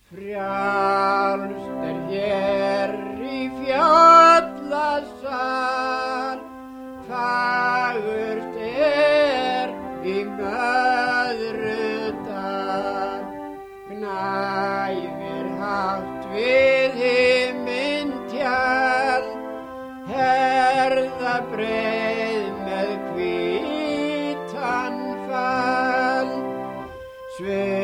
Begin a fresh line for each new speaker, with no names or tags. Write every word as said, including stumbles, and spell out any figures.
Frjálst er hér í fjallasal, fagurt er í Möðrudal, gnæfir hátt við himinn tjald, herðabreið með hvítan fald. Svið